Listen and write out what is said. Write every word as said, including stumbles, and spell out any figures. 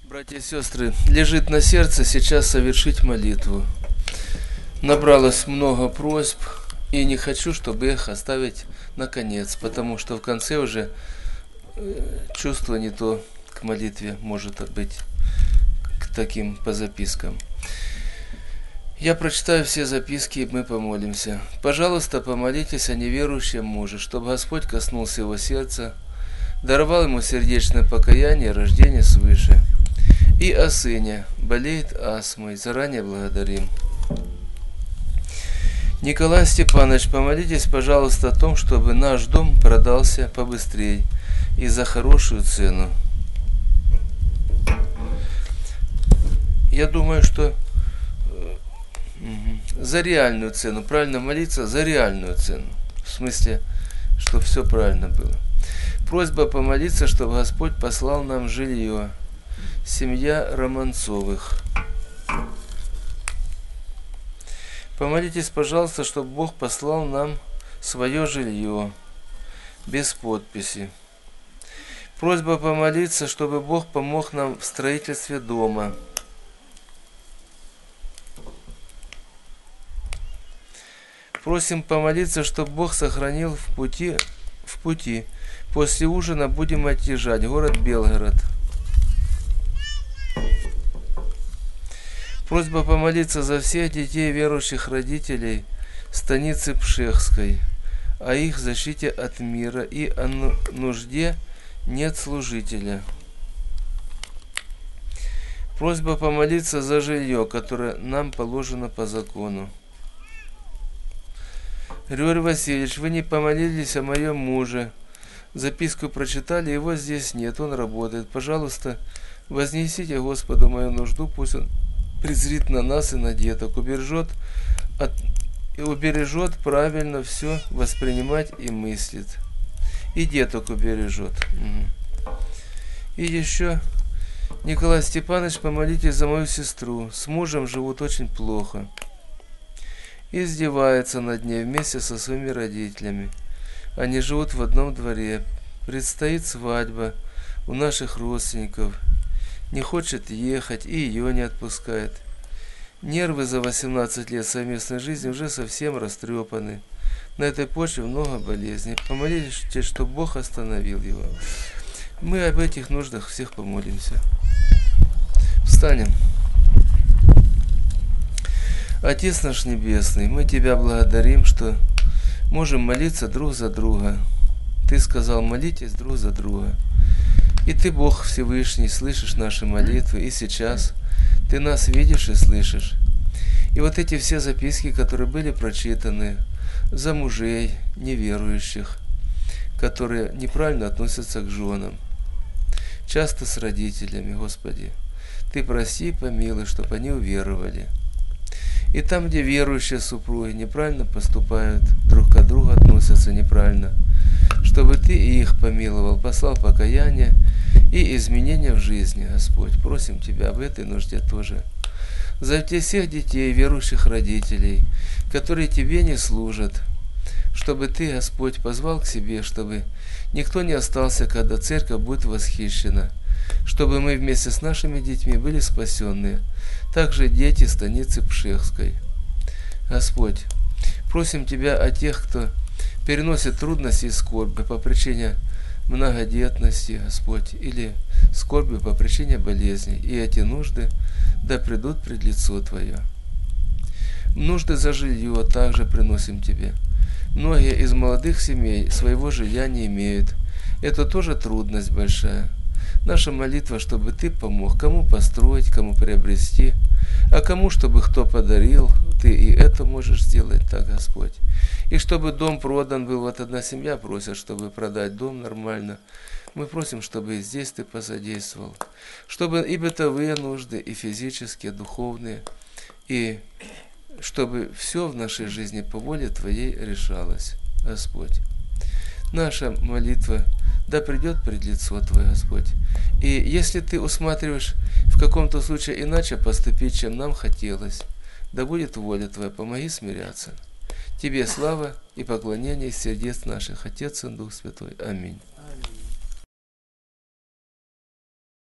Братья и сестры, лежит на сердце сейчас совершить молитву. Набралось много просьб, и не хочу, чтобы их оставить на конец, потому что в конце уже чувство не то к молитве может быть, к таким по запискам. Я прочитаю все записки, и мы помолимся. Пожалуйста, помолитесь о неверующем муже, чтобы Господь коснулся его сердца, даровал ему сердечное покаяние, рождение свыше. И о сыне, болеет астмой, заранее благодарим. Николай Степанович, помолитесь, пожалуйста, о том, чтобы наш дом продался побыстрее и за хорошую цену. Я думаю, что за реальную цену, правильно молиться за реальную цену, в смысле, чтобы все правильно было. Просьба помолиться, чтобы Господь послал нам жилье. Семья Романцовых. Помолитесь, пожалуйста, чтобы Бог послал нам свое жилье, без подписи. Просьба помолиться, чтобы Бог помог нам в строительстве дома. Просим помолиться, чтобы Бог сохранил в пути, в пути. После ужина будем отъезжать, город Белгород. Просьба помолиться за всех детей верующих родителей станицы Пшехской, о их защите от мира и о нужде нет служителя. Просьба помолиться за жилье, которое нам положено по закону. Григорий Васильевич, вы не помолились о моем муже. Записку прочитали, его здесь нет, он работает. Пожалуйста, вознесите Господу мою нужду, пусть он презрит на нас и на деток, убережет, от, и убережет правильно все воспринимать и мыслит. И деток убережет. Угу. И еще, Николай Степанович, помолитесь за мою сестру. С мужем живут очень плохо. Издевается над ней вместе со своими родителями. Они живут в одном дворе. Предстоит свадьба у наших родственников. Не хочет ехать и ее не отпускает. Нервы за восемнадцать лет совместной жизни уже совсем растрепаны. На этой почве много болезней. Помолитесь, чтобы Бог остановил его. Мы об этих нуждах всех помолимся. Встанем. Отец наш Небесный, мы Тебя благодарим, что можем молиться друг за друга. Ты сказал, молитесь друг за друга. И Ты, Бог Всевышний, слышишь наши молитвы, и сейчас Ты нас видишь и слышишь. И вот эти все записки, которые были прочитаны за мужей неверующих, которые неправильно относятся к женам, часто с родителями, Господи, Ты прости и помилуй, чтобы они уверовали. И там, где верующие супруги неправильно поступают, друг к другу относятся неправильно, чтобы Ты их помиловал, послал покаяние и изменения в жизни, Господь. Просим Тебя об этой нужде тоже. За всех детей, верующих родителей, которые Тебе не служат, чтобы Ты, Господь, позвал к себе, чтобы никто не остался, когда церковь будет восхищена, чтобы мы вместе с нашими детьми были спасенные. Также дети станицы Пшехской. Господь, просим Тебя о тех, кто переносит трудности и скорби по причине многодетности, Господь, или скорби по причине болезни. И эти нужды да придут пред лицо Твое. Нужды за жилье также приносим Тебе. Многие из молодых семей своего жилья не имеют. Это тоже трудность большая. Наша молитва, чтобы Ты помог, кому построить, кому приобрести, а кому, чтобы кто подарил, Ты и это можешь сделать так, Господь. И чтобы дом продан был, вот одна семья просит, чтобы продать дом нормально. Мы просим, чтобы и здесь Ты посодействовал, чтобы и бытовые нужды, и физические, духовные, и чтобы все в нашей жизни по воле Твоей решалось, Господь. Наша молитва да придет пред лицо Твое, Господь. И если Ты усматриваешь в каком-то случае иначе поступить, чем нам хотелось, да будет воля Твоя, помоги смиряться. Тебе слава и поклонение из сердец наших, Отец и Дух Святой. Аминь.